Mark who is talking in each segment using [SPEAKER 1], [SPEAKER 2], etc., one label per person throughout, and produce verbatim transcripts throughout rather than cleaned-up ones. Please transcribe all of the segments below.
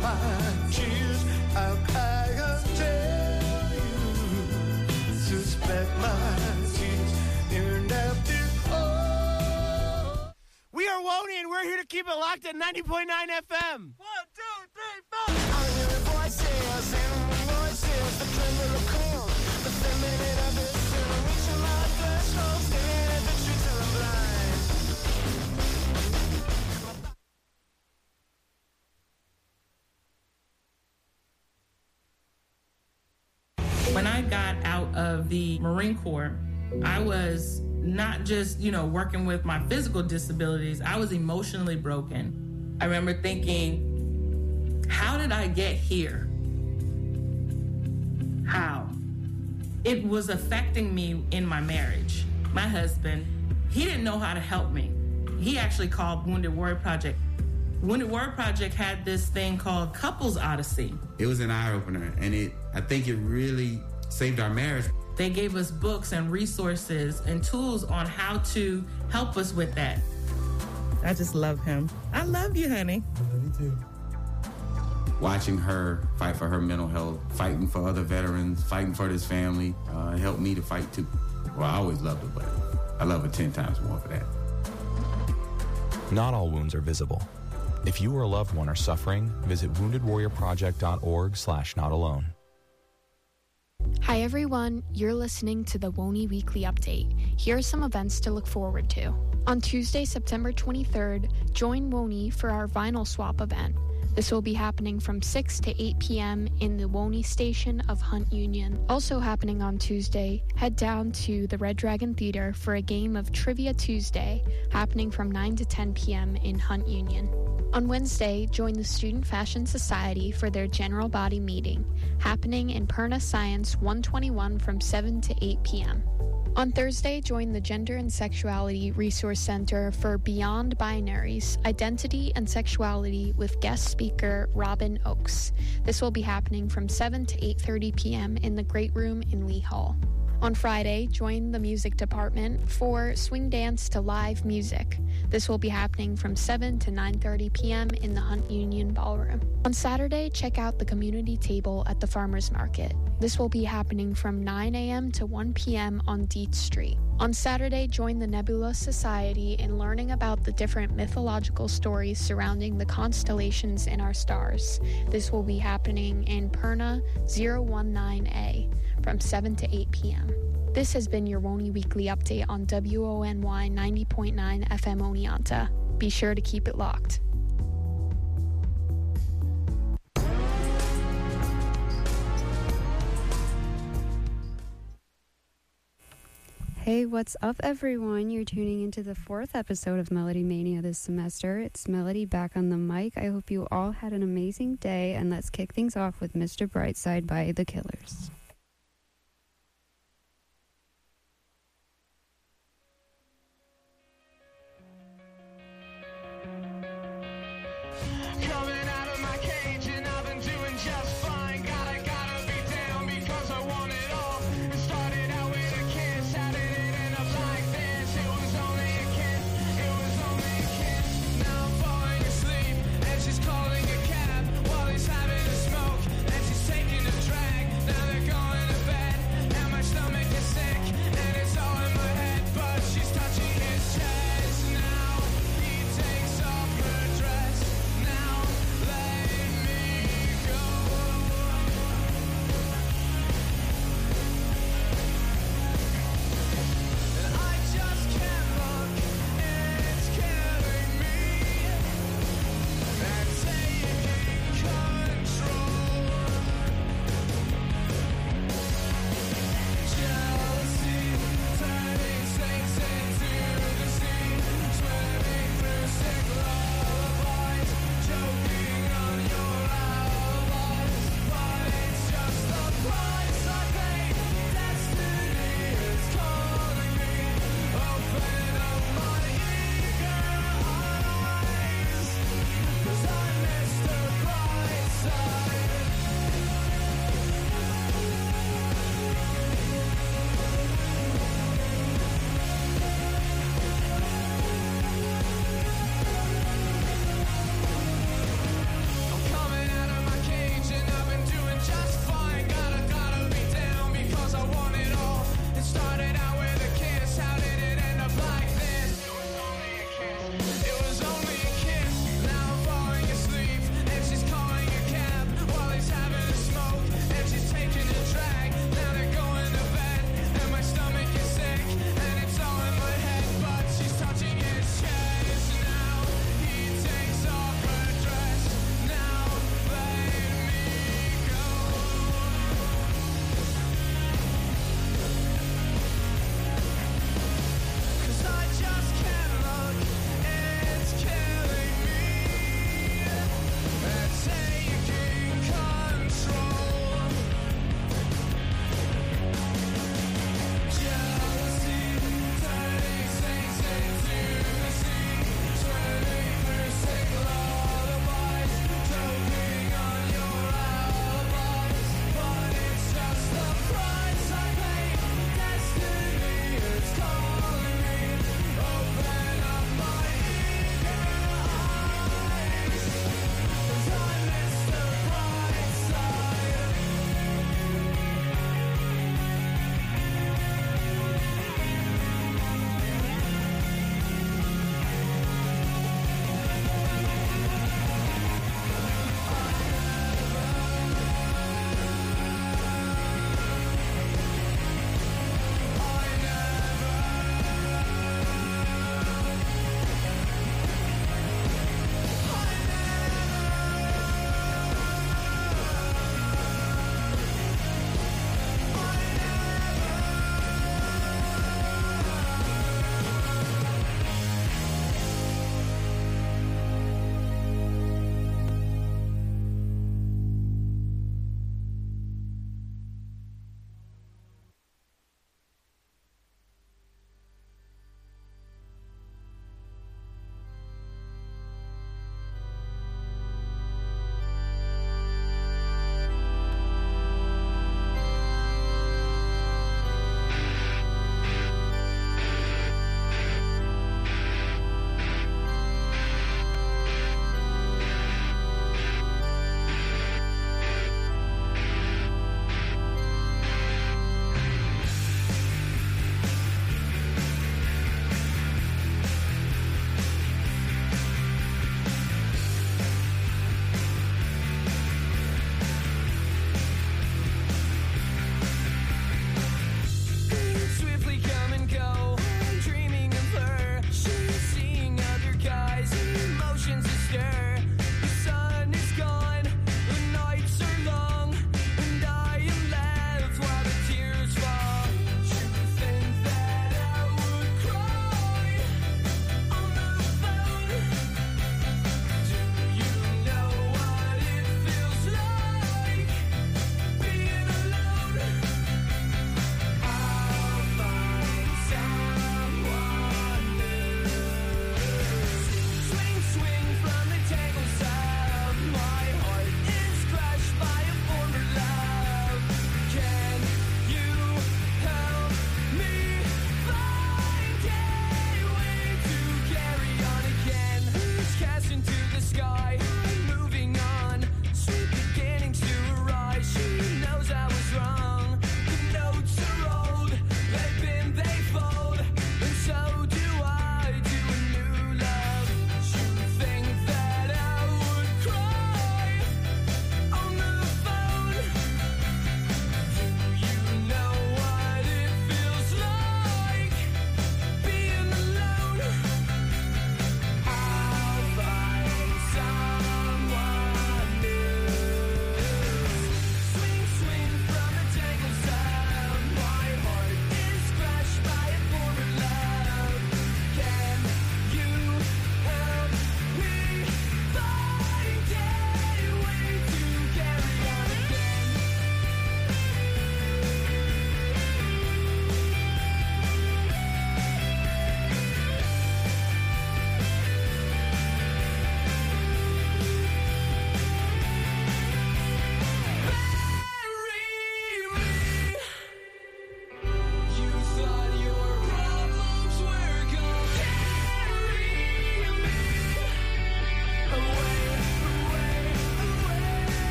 [SPEAKER 1] my tears. I'll cry until you suspect my tears. And after all,
[SPEAKER 2] we are Woney, and we're here to keep it locked at ninety point nine F M.
[SPEAKER 1] One, two, three, four. I'm hearing voices and voices, the tremble of cool, the feminine of it, reaching my threshold, staring at the streets till I'm blind.
[SPEAKER 3] When I got out of the Marine Corps, I was not just, you know, working with my physical disabilities, I was emotionally broken. I remember thinking, how did I get here? How? It was affecting me in my marriage. My husband, he didn't know how to help me. He actually called Wounded Warrior Project. Wounded Warrior Project had this thing called Couples Odyssey.
[SPEAKER 4] It was an eye-opener, and it I think it really saved our marriage.
[SPEAKER 3] They gave us books and resources and tools on how to help us with that. I just love him. I love you, honey.
[SPEAKER 5] I love you too.
[SPEAKER 4] Watching her fight for her mental health, fighting for other veterans, fighting for this family, uh, helped me to fight too. Well, I always loved her, but I love her ten times more for that.
[SPEAKER 6] Not all wounds are visible. If you or a loved one are suffering, visit wounded warrior project dot org slash not alone.
[SPEAKER 7] Hi everyone, you're listening to the Woney Weekly Update. Here are some events to look forward to. On Tuesday, September twenty-third, join Woney for our vinyl swap event. This will be happening from six to eight p.m. in the Woney station of Hunt Union. Also happening on Tuesday, head down to the Red Dragon Theater for a game of Trivia Tuesday, happening from nine to ten p.m. in Hunt Union. On Wednesday, join the Student Fashion Society for their general body meeting, happening in Perna Science one twenty-one from seven to eight p.m. On Thursday, join the Gender and Sexuality Resource Center for Beyond Binaries, Identity and Sexuality with guest speaker Robin Oakes. This will be happening from seven to eight thirty p.m. in the Great Room in Lee Hall. On Friday, join the music department for Swing Dance to Live Music. This will be happening from seven to nine thirty p.m. in the Hunt Union Ballroom. On Saturday, check out the community table at the Farmers Market. This will be happening from nine a.m. to one p.m. on Dietz Street. On Saturday, join the Nebula Society in learning about the different mythological stories surrounding the constellations in our stars. This will be happening in Perna zero one nine A from seven to eight p.m. This has been your Woney Weekly Update on W O N Y ninety point nine F M Oneonta. Be sure to keep it locked.
[SPEAKER 8] Hey, what's up, everyone? You're tuning into the fourth episode of Melody Mania this semester. It's Melody back on the mic. I hope you all had an amazing day, and let's kick things off with Mister Brightside by The Killers.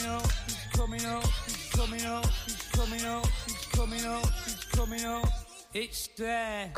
[SPEAKER 1] up, he's coming up, he's coming up, he's coming up, he's coming up, he's coming up. It's there.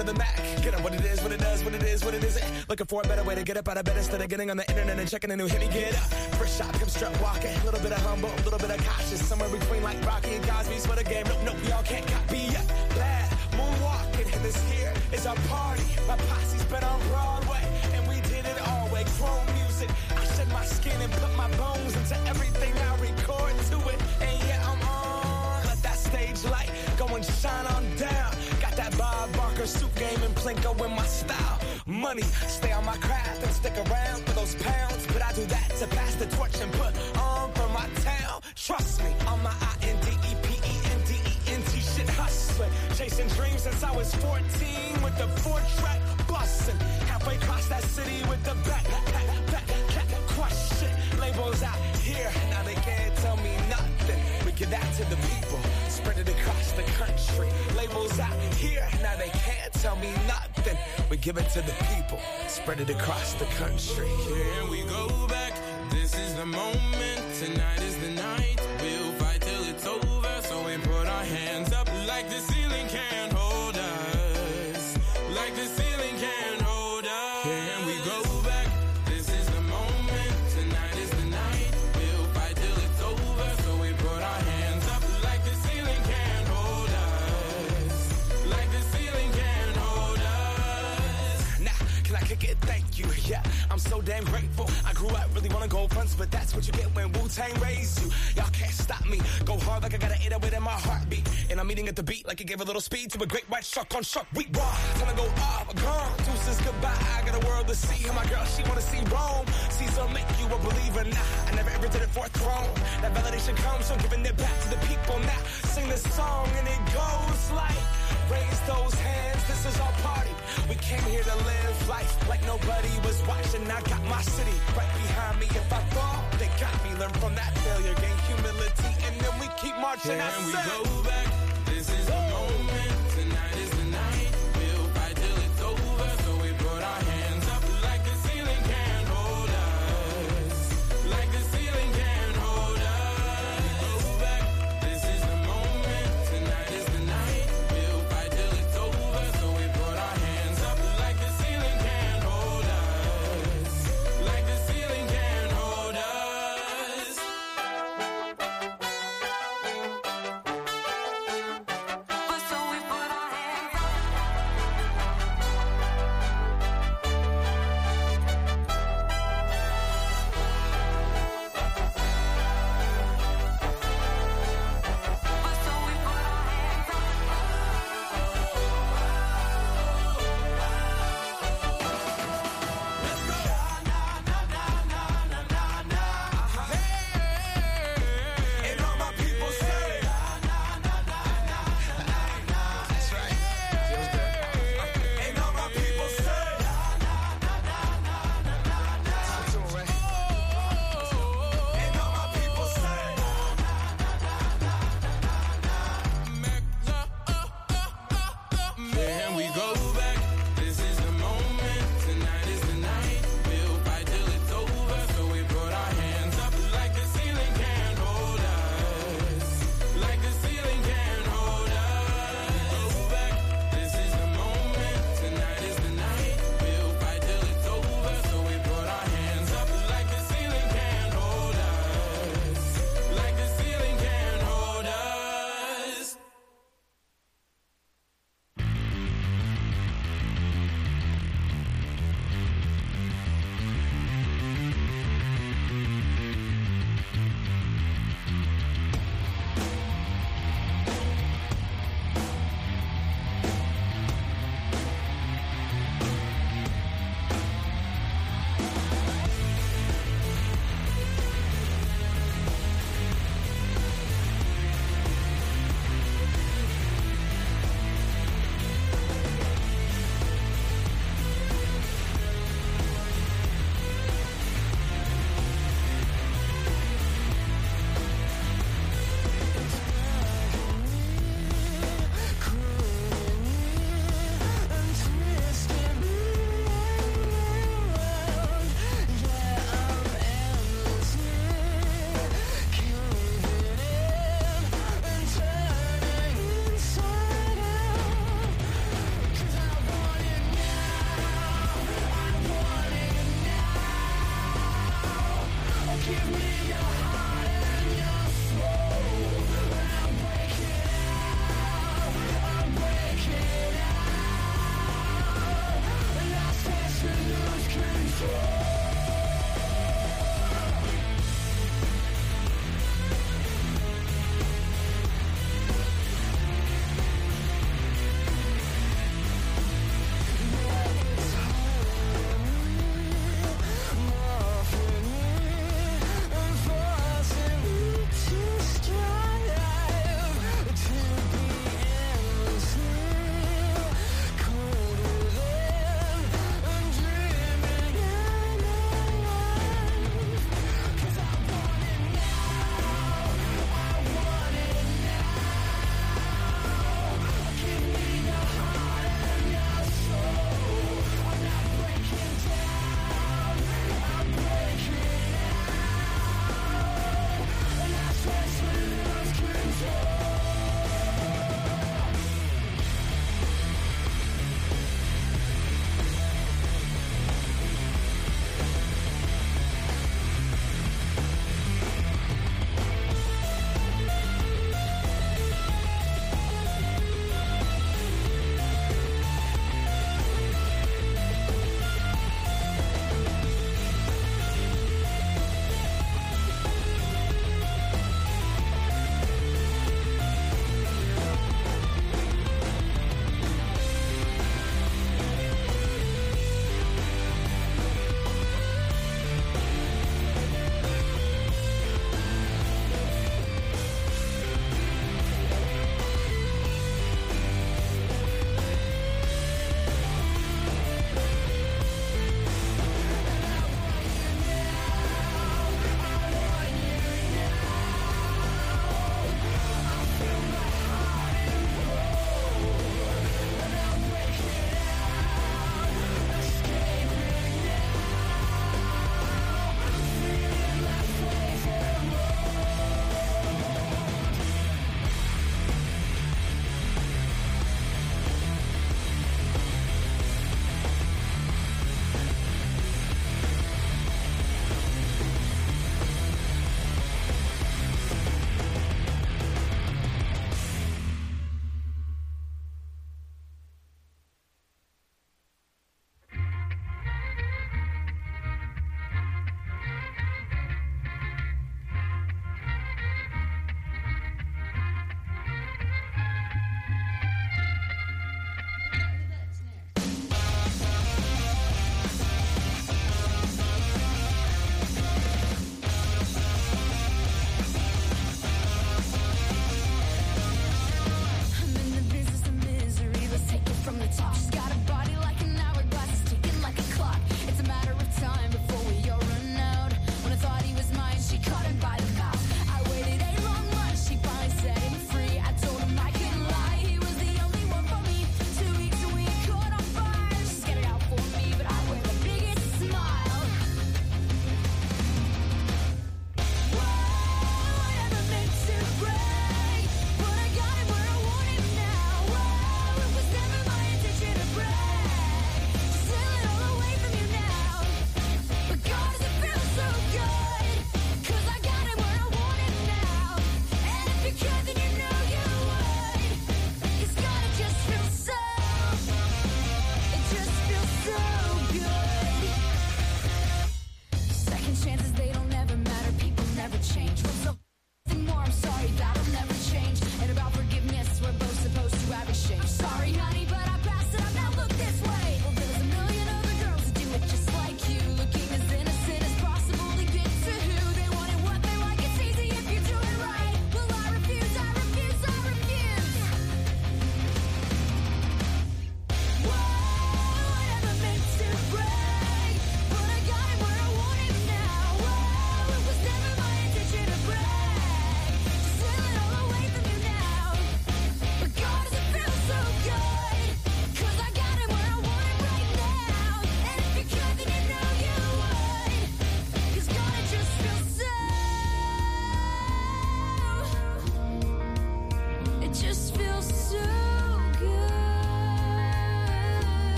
[SPEAKER 5] of the Mac. Get up what it is, what it does, what it is, what it isn't. Looking for a better way to get up out of bed instead of getting on the internet and checking a new hit. Me get up, first shot, come strut walking. A little bit of humble, a little bit of cautious. Somewhere between like Rocky and Cosby's for the game. Nope, nope, y'all can't copy yet. Glad moonwalking, and this here is our party. My posse's been on Broadway, and we did it all way. Chrome music, I shed my skin and put my bones into everything I record to it. And yeah, I'm on. Let that stage light go and shine on down. Got that Bob Barker suit game and Plinko in my style. Money, stay on my craft and stick around for those pounds. But I do that to pass the torch and put on for my town. Trust me, on my I N D E P E N D E N T shit hustling. Chasing dreams since I was fourteen with the four-track bustin'. Halfway across that city with the back, back, back, back, crush shit. Labels out here, now they can't tell me nothing. We give that to the people, spread it across the country. Labels out here, now they can't tell me nothing. We give it to the people, spread it across the country.
[SPEAKER 9] Here we go back, this is the moment, tonight is the night. We'll fight till it's over, so we put our hands up like the ceiling can't hold us. Like the ceiling can't hold us. Here we go back, this is the moment, tonight is the night. We'll fight till it's over, so we put our hands up like the ceiling can't hold us. Like the ceiling can't hold us.
[SPEAKER 5] Now, can I kick it? Thank you, yeah, I'm so damn grateful. I grew up really wanna go fronts, but that's what you get when Wu-Tang raised you. Y'all can't stop me, go hard like I got an eight oh eight in my heartbeat. And I'm eating at the beat like it gave a little speed to a great white shark on shark week. Raw, time to go off, gone, deuces goodbye. I got a world to see, and my girl, she wanna see Rome. Caesar make you a believer, nah, I never ever did it for a throne. That validation comes from giving it back to the people. Now, sing this song and it goes like, raise those hands, this is our party. We came here to live life like nobody was watching. I got my city right behind me. If I fall, they got me. Learn from that failure, gain humility, and then we keep marching.
[SPEAKER 9] Can
[SPEAKER 5] I
[SPEAKER 9] we
[SPEAKER 5] said,
[SPEAKER 9] go back? This is the moment, tonight is the night. We'll fight till it's over, so we put our hands up like the ceiling can't hold us. Like the ceiling can't hold us. Go back, this is the moment, tonight is the night. We'll fight till it's over, so we put our hands up like the ceiling can't hold us. Like the ceiling can't hold us.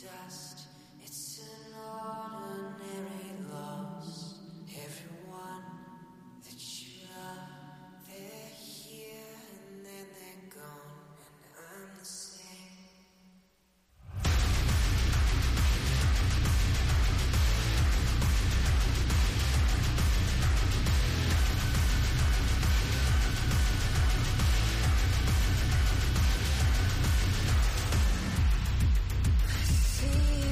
[SPEAKER 1] dust. It's an ordinary loss. Everyone that you love, they're here and then they're gone, and I'm the same. See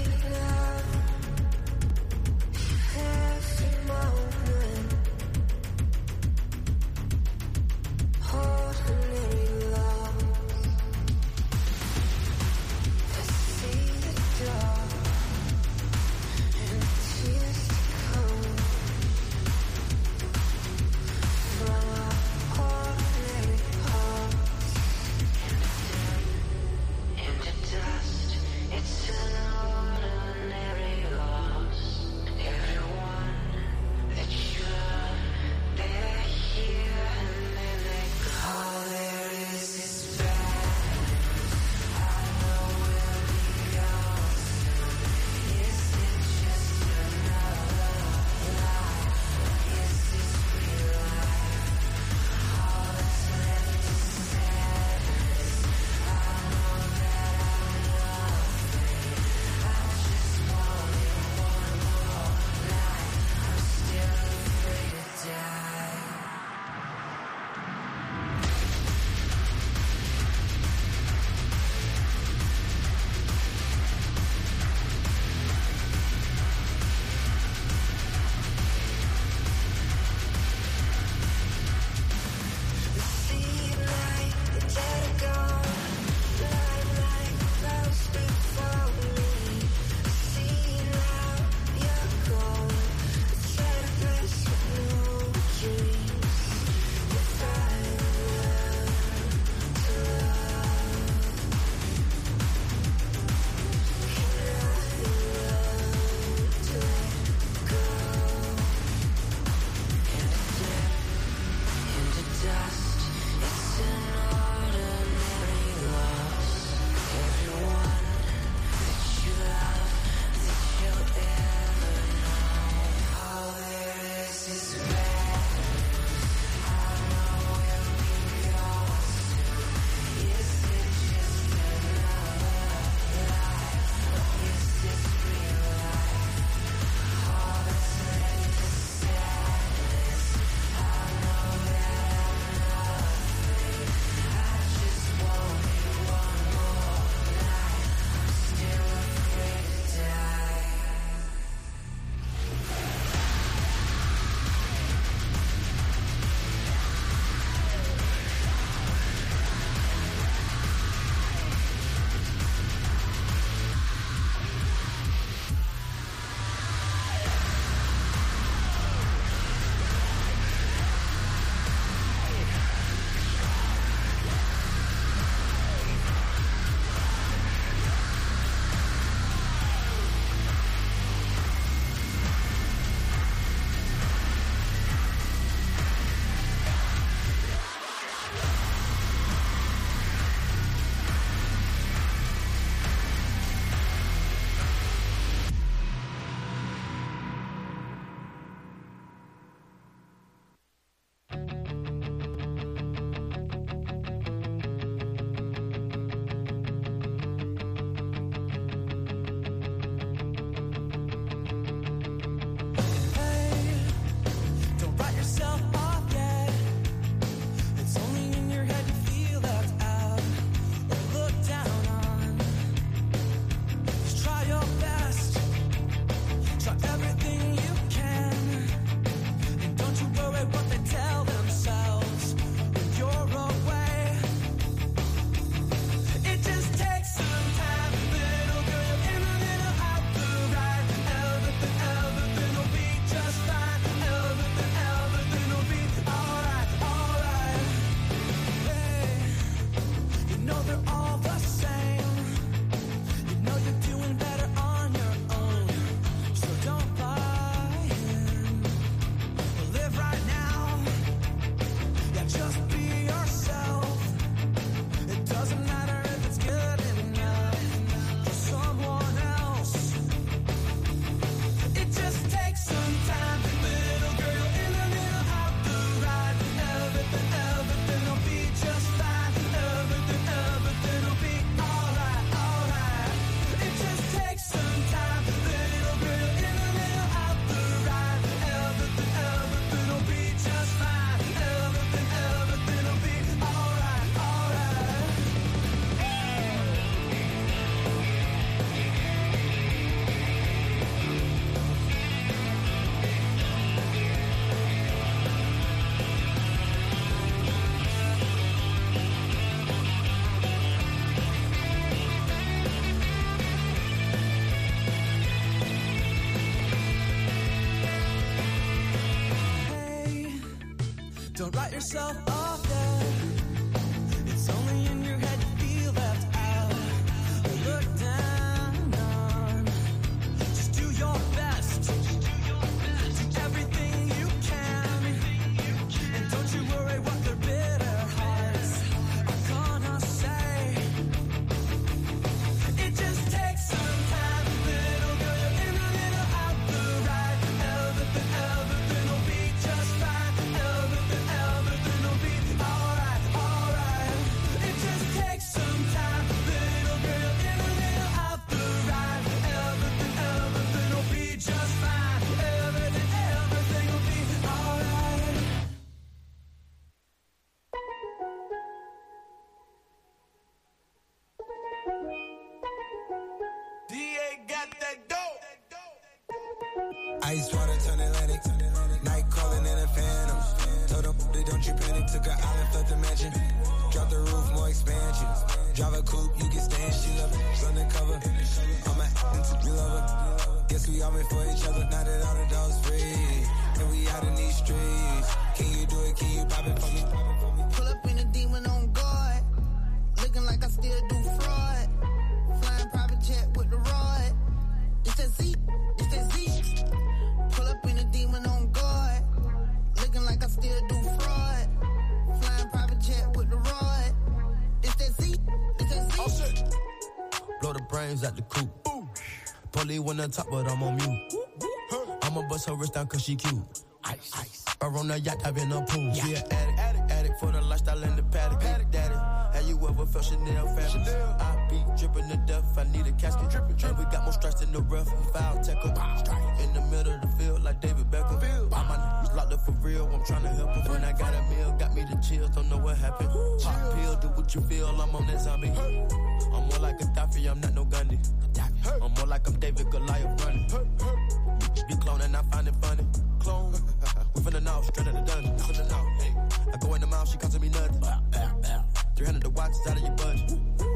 [SPEAKER 10] Don't write yourself off, yeah. It's only in your head you feel left out. Look down on. Just do your best. Do everything you can. And don't you worry what their bitter hearts are gonna say. It just takes some time, little girl. You're in a little out the right. Everything, everything will be just fine. Everything, everything will be alright, alright. It just takes some time, little girl. You're in a little out the right. Everything, everything will be just fine. Everything, everything will be alright.
[SPEAKER 5] D A got that dope.
[SPEAKER 11] Ice water turn Atlantic. Night calling in a phantom. Told them they don't you panic. Took an island, left the mansion. Drop the roof, more expansion. Drive a coupe, you can stand. She love it, undercover. I'm an we love her. Guess we all meant for each other. Now that all the dogs free, and we out in these streets. Can you do it? Can you pop it for me?
[SPEAKER 12] Pull up in a demon on guard. Looking like I still do fraud. Flying private jet with the rod. It's that Z, it's that Z. Pull up in a demon on guard. Looking like I still do fraud. Flying private jet with the rod. It's that Z, it's that Z.
[SPEAKER 10] Oh shit. Blow the brains out the coop. Polly on the top, but I'm on mute. I'ma bust her wrist down cause she cute. Ice, ice. Or on the yacht, I've been a pool. She an addict, addict, addict for the lifestyle and the paddock. Paddock, daddy. Have you ever felt Chanel fabric? I be dripping to death, I need a casket. Drippin', drippin'. And we got more strikes than the rough. Foul tackle. In the middle of the field like David Beckham. All my niggas locked up for real, I'm trying to help them. When I got a meal, got me the chills, don't know what happened. Pop pill, do what you feel, I'm on that zombie. I'm more like a Gaddafi, I'm not no Gandhi. I'm more like I'm David Goliath running. Be cloning, I find it funny. Clone. We finna know, straight out the dungeon. Finna know, hey. I go in the mouth, she costing me nothing. three hundred the watch is out of your budget.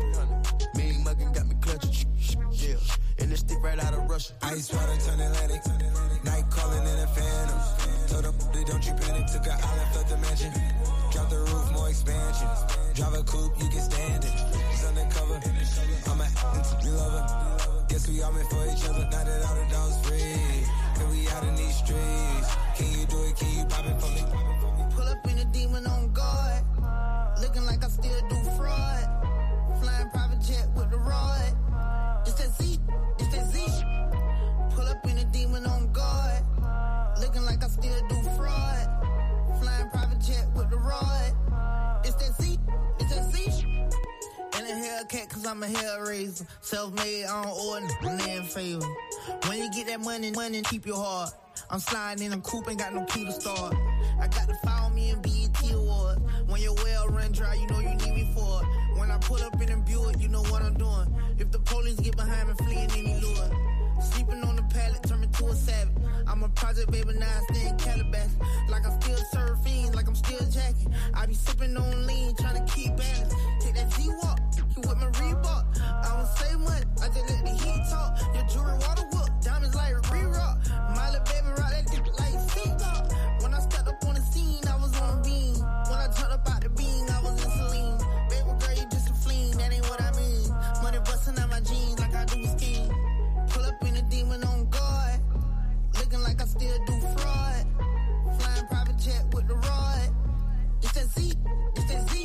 [SPEAKER 10] Mean muggin' got me clutching. Yeah, and this stick right out of Russia.
[SPEAKER 11] Ice water turn Atlantic. Night calling in a phantom. Told them they don't you panic. Took an island, left the mansion. Drop the roof, more expansion. Drive a coupe, you can stand it. It's undercover. I'm an we love her. Guess we all meant for each other. Now that all the dogs free, and we out in these streets. Can you do it? Can you pop it for me?
[SPEAKER 12] Pull up in a demon on guard. Looking like I still do fraud. Flying private jet with the rod. It's that Z, it's that Z. Pull up in a demon on guard. Looking like I still do fraud. Flying private jet with the rod. It's that Z, it's that Z. And a Hellcat cause I'm a hellraiser. Self-made, I don't order, man favor. When you get that money, money, keep your heart. I'm sliding in a coupe, ain't got no key to start. I got to follow me in B E T Awards. When your well run dry, you know you need me for it. When I pull up in a Buick, you know what I'm doing. If the police get behind me, fleeing any lure. Sleeping on the pallet, turn me to a savage. I'm a project baby, now I stay in Calabash. Like I'm still surfing, like I'm still jacking. I be sipping on lean, trying to keep balance. Take that G-Walk, you with my Reebok. I don't say much, I just let the heat talk. Your jewelry water whoop, diamonds like re-rock. My little baby rock that dick like Seagull. When I stepped up on the scene, I was on a beam. When I jumped up out the beam, I was in saline. Baby girl, you just a fleen, that ain't what I mean. Money busting out my jeans like I do skiing. Pull up in a demon on guard. Looking like I still do fraud. Flying private jet with the rod. It's that Z, it's that Z.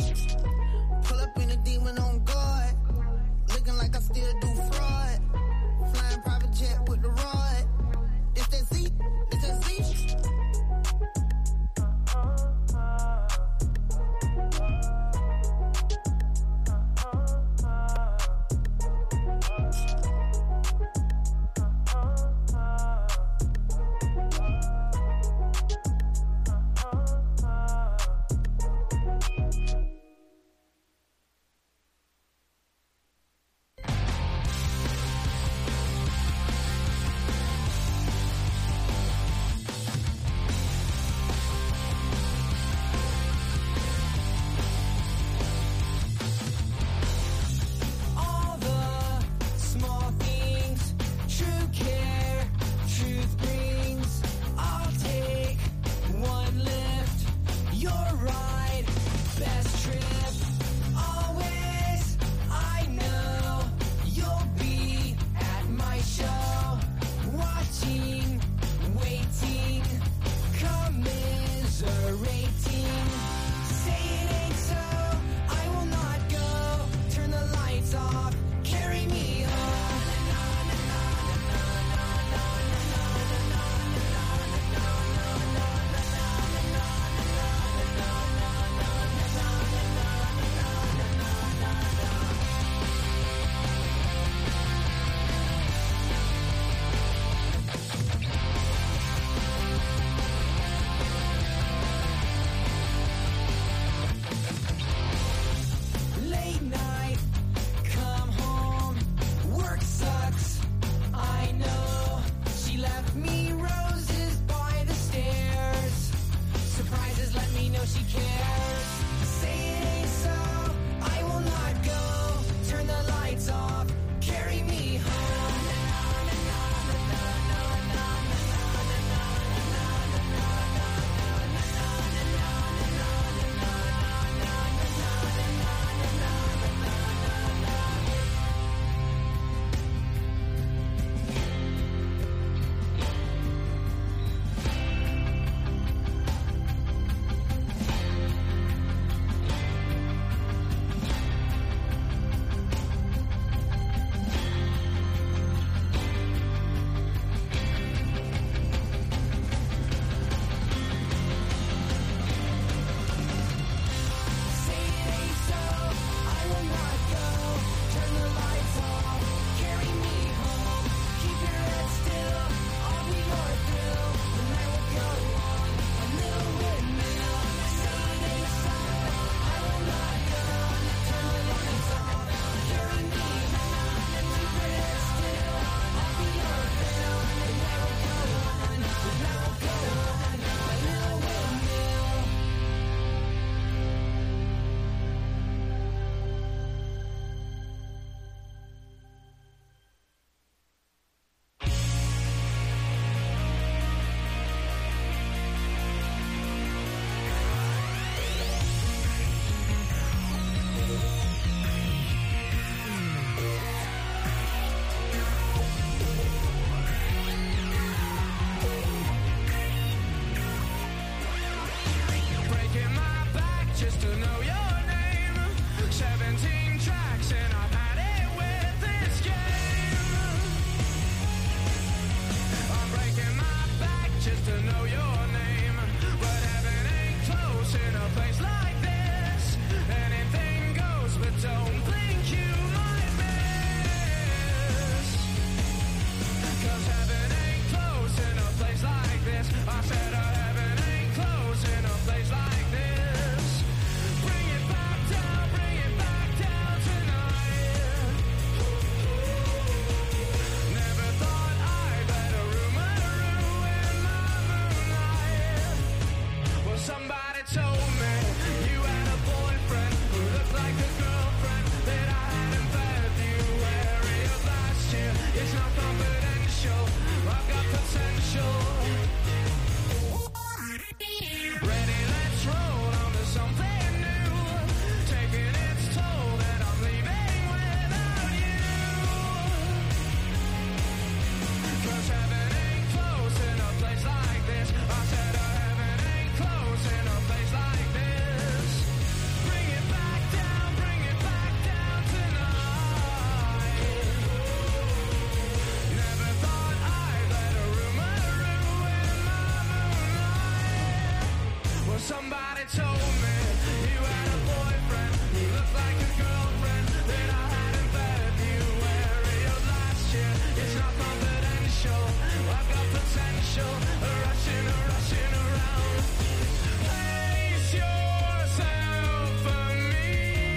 [SPEAKER 5] Somebody told me you had a boyfriend who looked like a girlfriend that I had in February of last year. It's not confidential, I've got potential, rushing, rushing around. Place yourself for me.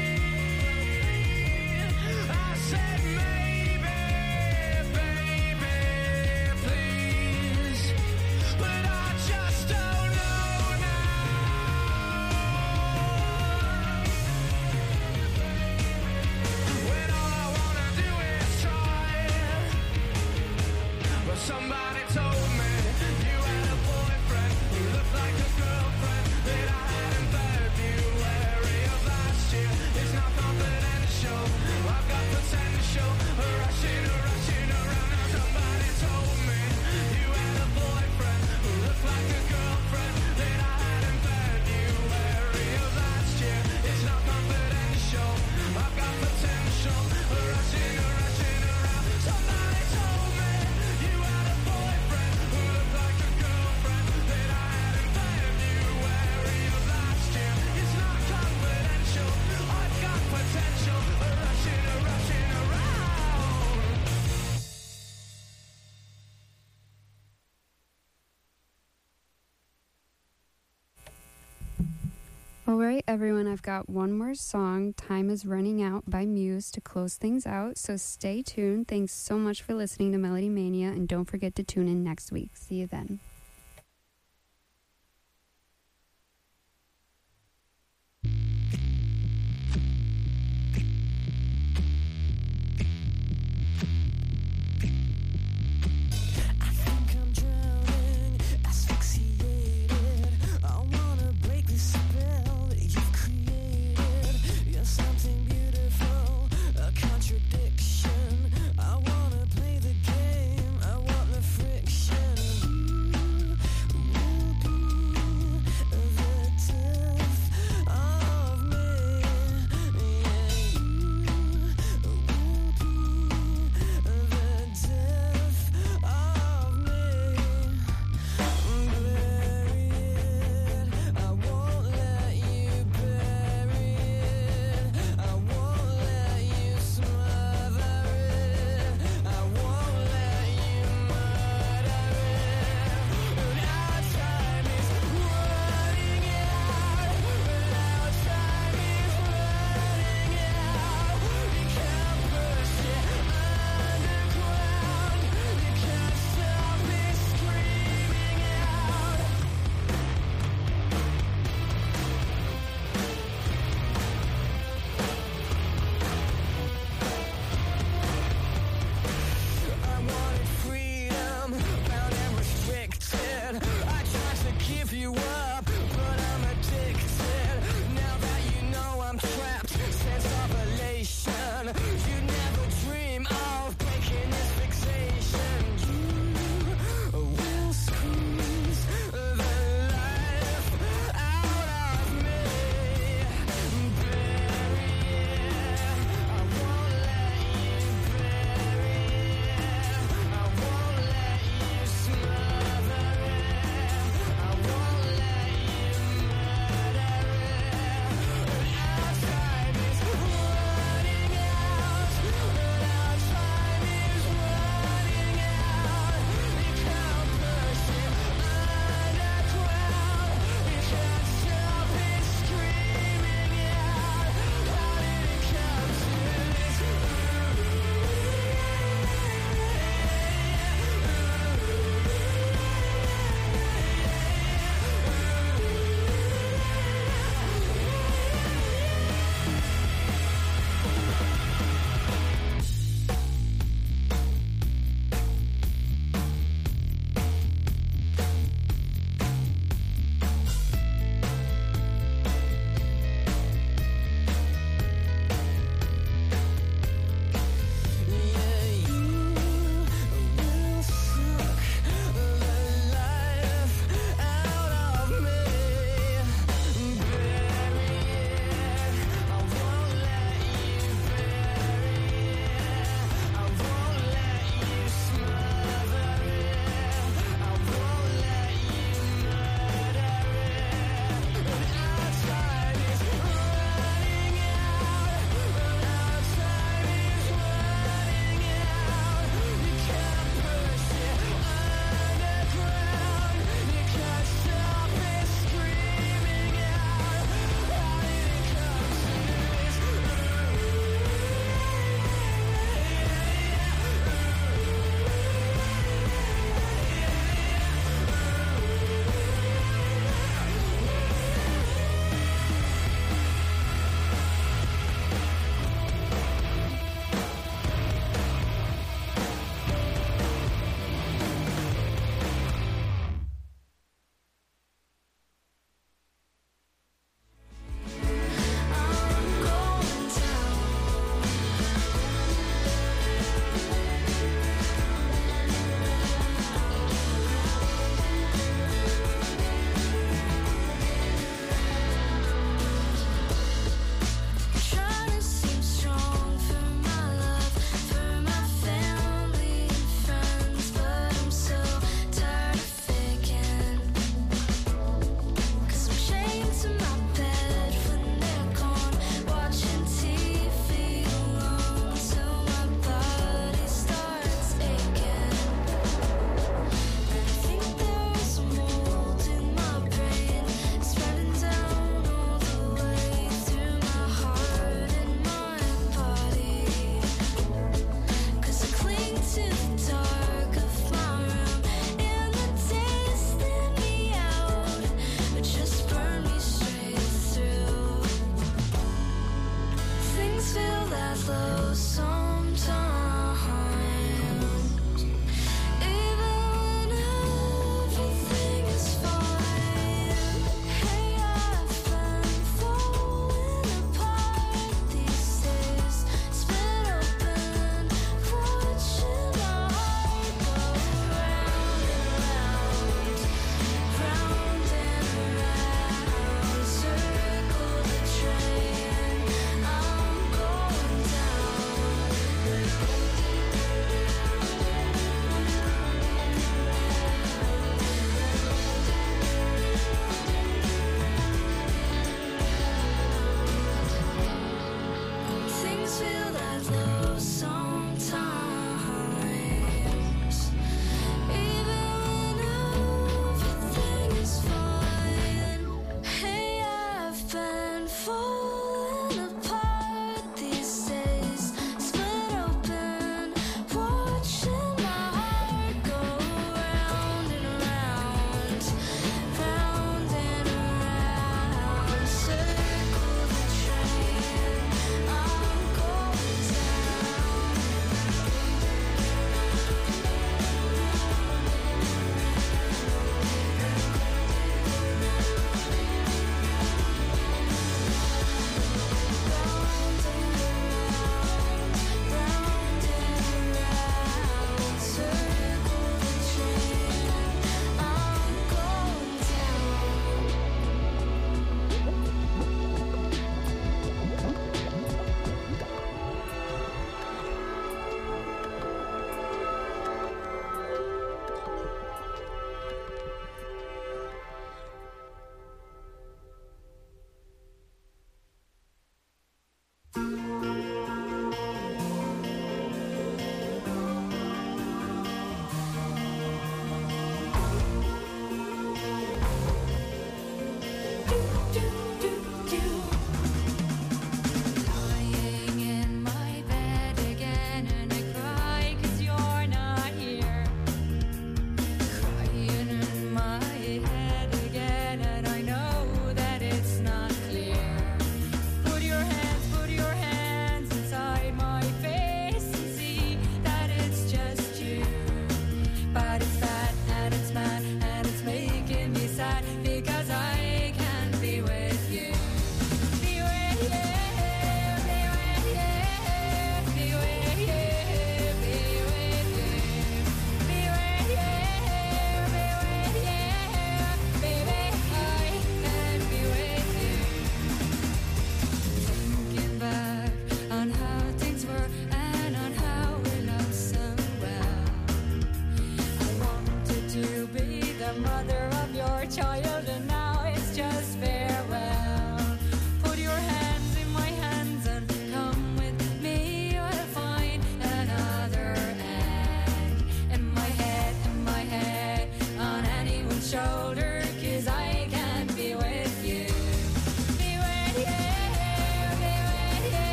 [SPEAKER 5] I said maybe, baby, please, but I just don't know now. When all I wanna do is try. But somebody told me you had a boyfriend who looked like a girlfriend that I had in February of last year. It's not confidential, I've got potential, rushing, rushing around. Now somebody told me you had a boyfriend who looked like a girlfriend that I had in February of last year. It's not confidential, I've got potential, rushing, rushing around. Somebody told me you had a boyfriend who looked like a girlfriend that I had in February of last year. It's not confidential, I've got potential, rushing, rushing around.
[SPEAKER 8] All right, everyone, I've got one more song, Time is Running Out by Muse, to close things out, so stay tuned. Thanks so much for listening to Melody Mania, and don't forget to tune in next week. See you then.
[SPEAKER 5] I think I'm drowning, asphyxiated. I wanna break the spell that you've created. You're something beautiful, a contradiction. I wanna play the game, I want the friction.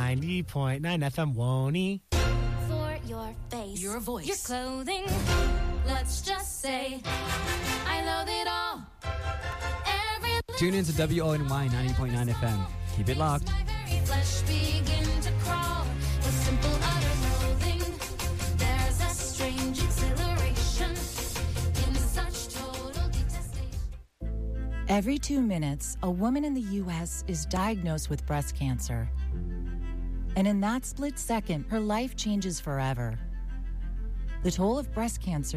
[SPEAKER 2] ninety point nine F M, Woney.
[SPEAKER 13] For your face,
[SPEAKER 14] your voice,
[SPEAKER 13] your clothing, let's just say I loathe it all. Every
[SPEAKER 15] Tune in to W O N Y ninety point nine F M. Keep it locked.
[SPEAKER 13] my very flesh begin to crawl with simple utter loathing. There's a strange exhilaration in such total detestation.
[SPEAKER 14] Every two minutes, a woman in the U S is diagnosed with breast cancer. And in that split second, her life changes forever. The toll of breast cancer